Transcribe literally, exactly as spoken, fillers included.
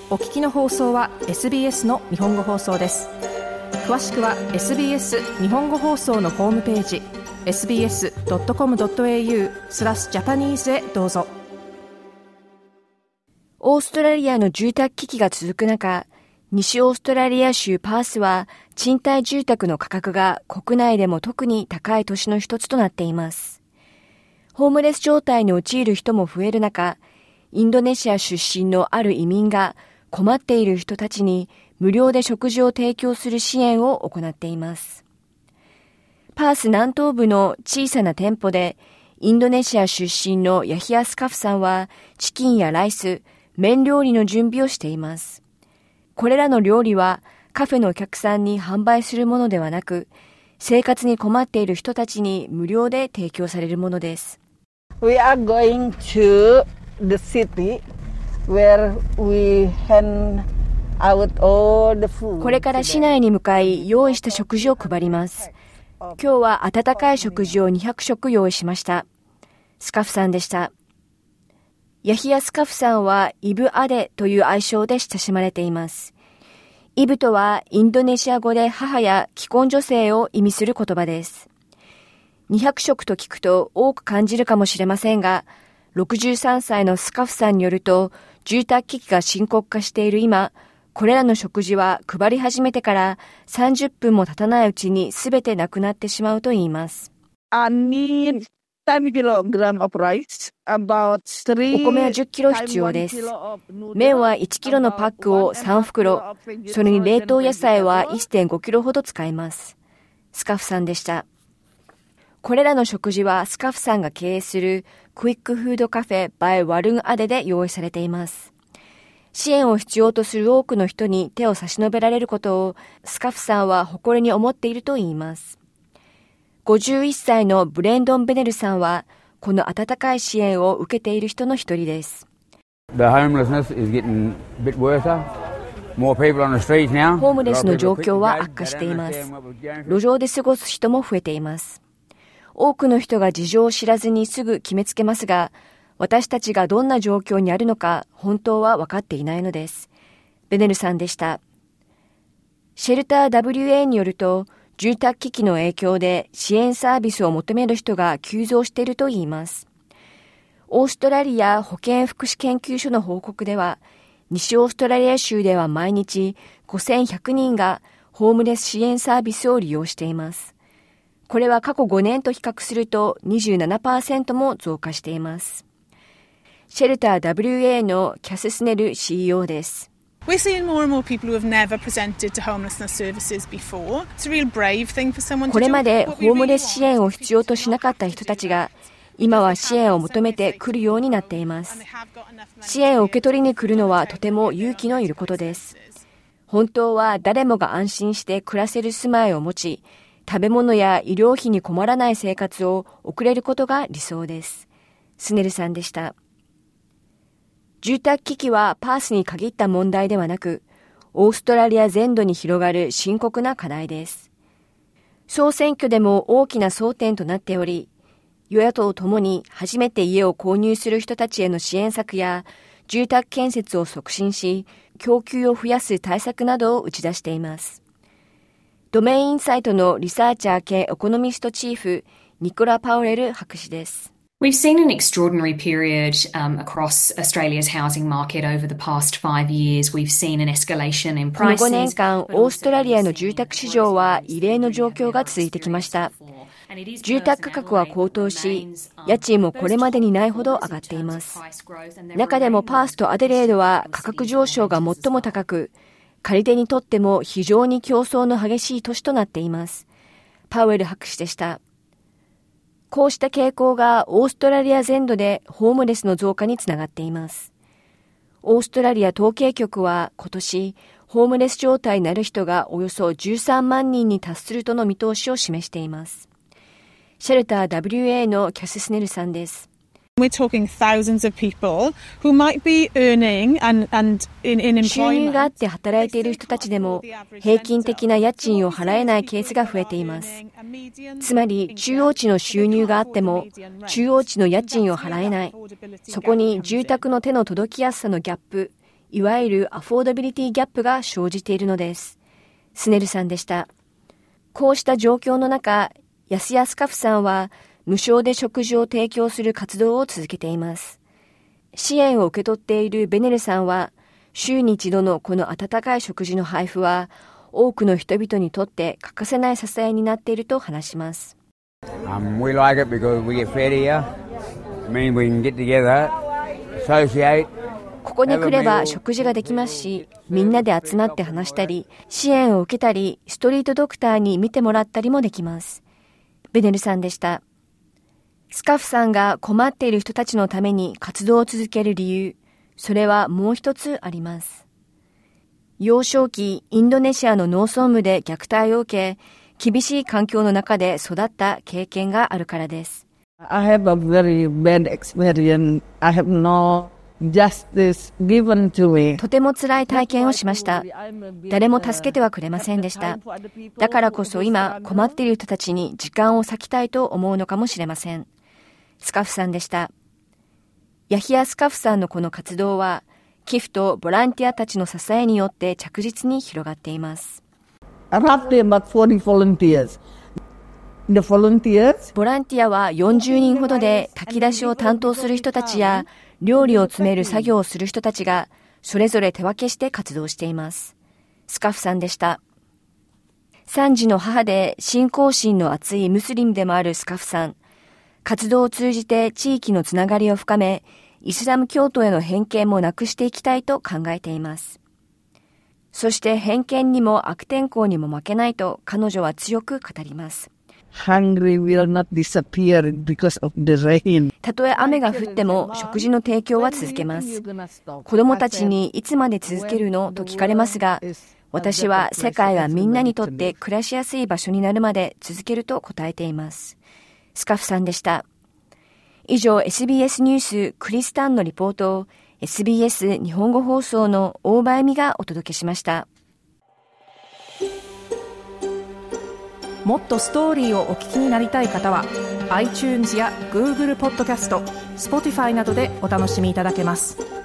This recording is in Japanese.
お聞きの放送は エスビーエス の日本語放送です。詳しくは エスビーエス 日本語放送のホームページ エスビーエスドットコムドットエーユー スラスジャパニーズへどうぞ。 オーストラリアの住宅危機が続く中、西オーストラリア州パースは賃貸住宅の価格が国内でも特に高い都市の一つとなっています。ホームレス状態に陥る人も増える中、インドネシア出身のある移民が困っている人たちに無料で食事を提供する支援を行っています。パース南東部の小さな店舗でインドネシア出身のヤヒア・スカフさんはチキンやライス、麺料理の準備をしています。これらの料理はカフェのお客さんに販売するものではなく、生活に困っている人たちに無料で提供されるものです。 We are going to the city where we hand out all the food. これから市内に向かい用意した食事を配ります。今日は温かい食事をにひゃくしょく用意しました。スカフさんでした。ヤヒア・スカフさんはイブ・アデという愛称で親しまれています。イブとはインドネシア語で母や既婚女性を意味する言葉です。にひゃくしょくと聞くと多く感じるかもしれませんが、ろくじゅうさんさいのスカフさんによると、住宅危機が深刻化している今、これらの食事は配り始めてからさんじゅっぷんも経たないうちにすべてなくなってしまうといいます。 I need ten kilograms of rice, about three お米はじゅっキロ必要です。麺はいちキロのパックをさんふくろ、それに冷凍野菜はいってんごキロほど使います。スカフさんでした。これらの食事はスカフさんが経営するクイックフードカフェバイワルンアデで用意されています。支援を必要とする多くの人に手を差し伸べられることをスカフさんは誇りに思っていると言います。ごじゅういっさいのブレンドン・ベネルさんはこの温かい支援を受けている人の一人です。 The homelessness is getting a bit worse. More people on the streets now. ホームレスの状況は悪化しています。路上で過ごす人も増えています。多くの人が事情を知らずにすぐ決めつけますが、私たちがどんな状況にあるのか本当は分かっていないのです。ベネルさんでした。シェルター ダブリューエー によると、住宅危機の影響で支援サービスを求める人が急増しているといいます。オーストラリア保健福祉研究所の報告では、西オーストラリア州では毎日ごせんひゃくにんがホームレス支援サービスを利用しています。これは過去ごねんと比較すると にじゅうななパーセント も増加しています。シェルター ダブリューエー のキャス・スネル シーイーオー です。 We're seeing more and more people who have never presented to homelessness services before. It's a real brave thing for someone to do. これまでホームレス支援を必要としなかった人たちが今は支援を求めて来るようになっています。支援を受け取りに来るのはとても勇気のいることです。本当は誰もが安心して暮らせる住まいを持ち、食べ物や医療費に困らない生活を送れることが理想です。スネルさんでした。住宅危機はパースに限った問題ではなく、オーストラリア全土に広がる深刻な課題です。総選挙でも大きな争点となっており、与野党ともに初めて家を購入する人たちへの支援策や住宅建設を促進し、供給を増やす対策などを打ち出しています。ドメインインサイトのリサーチャー兼エコノミストチーフ、ニコラ・パウレル博士です。 We've seen an extraordinary period um, across Australia's housing market over the past five years. We've seen an escalation in prices. このごねんかん、オーストラリアの住宅市場は異例の状況が続いてきました。住宅価格は高騰し、家賃もこれまでにないほど上がっています。中でもパースとアデレードは価格上昇が最も高く、借り手にとっても非常に競争の激しい都市となっています。パウエル博士でした。こうした傾向がオーストラリア全土でホームレスの増加につながっています。オーストラリア統計局は今年、ホームレス状態になる人がおよそじゅうさんまんにんに達するとの見通しを示しています。シェルター ダブリューエー のキャス・スネルさんです。 We're talking thousands of people who might be earning and, and in, in employment. 収入があって働いている人たちでも平均的な家賃を払えないケースが増えています。つまり中央値の収入があっても中央値の家賃を払えない。そこに住宅の手の届きやすさのギャップ、 いわゆるアフォーダビリティギャップが生じているのです。スネルさんでした。こうした状況の中、ヤスヤスカフさんは無償で食事を提供する活動を続けています。支援を受け取っているベネルさんは、週に一度のこの温かい食事の配布は、多くの人々にとって欠かせない支えになっていると話します。 Um, we like it because we get fed here. I mean, we can get together, associate. ここに来れば食事ができますし、みんなで集まって話したり、支援を受けたり、ストリートドクターに見てもらったりもできます。ベネルさんでした。スカフさんが困っている人たちのために活動を続ける理由、それはもう一つあります。幼少期、インドネシアの農村部で虐待を受け、厳しい環境の中で育った経験があるからです。 I have a very bad experience. I have no justice given to me. とても辛い体験をしました。誰も助けてはくれませんでした。だからこそ今困っている人たちに時間を割きたいと思うのかもしれません。スカフさんでした。ヤヒヤ・スカフさんのこの活動は、寄付とボランティアたちの支えによって着実に広がっています。 Roughly about forty volunteers. The volunteers. ボランティアはよんじゅうにんほどで炊き出しを担当する人たちや料理を詰める作業をする人たちがそれぞれ手分けして活動しています。スカフさんでした。さん児の母で信仰心の厚いムスリムでもあるスカフさん。活動を通じて地域のつながりを深め、イスラム教徒への偏見もなくしていきたいと考えています。そして偏見にも悪天候にも負けないと彼女は強く語ります。 Hungry will not disappear because of the rain. たとえ雨が降っても食事の提供は続けます。子供たちにいつまで続けるのと聞かれますが、私は世界はみんなにとって暮らしやすい場所になるまで続けると答えています。スカフさんでした。以上 エスビーエス ニュースクリスタンのリポートを エスビーエス 日本語放送の大場恵美がお届けしました。 もっとストーリーをお聞きになりたい方は iTunes や Google ポッドキャスト、Spotify などでお楽しみいただけます。